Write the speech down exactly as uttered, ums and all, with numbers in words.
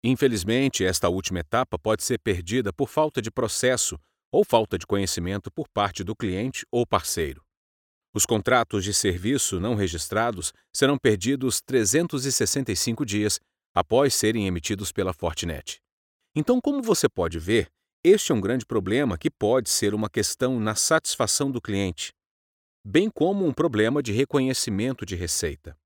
Infelizmente, esta última etapa pode ser perdida por falta de processo ou falta de conhecimento por parte do cliente ou parceiro. Os contratos de serviço não registrados serão perdidos trezentos e sessenta e cinco dias após serem emitidos pela Fortinet. Então, como você pode ver, este é um grande problema que pode ser uma questão na satisfação do cliente, bem como um problema de reconhecimento de receita.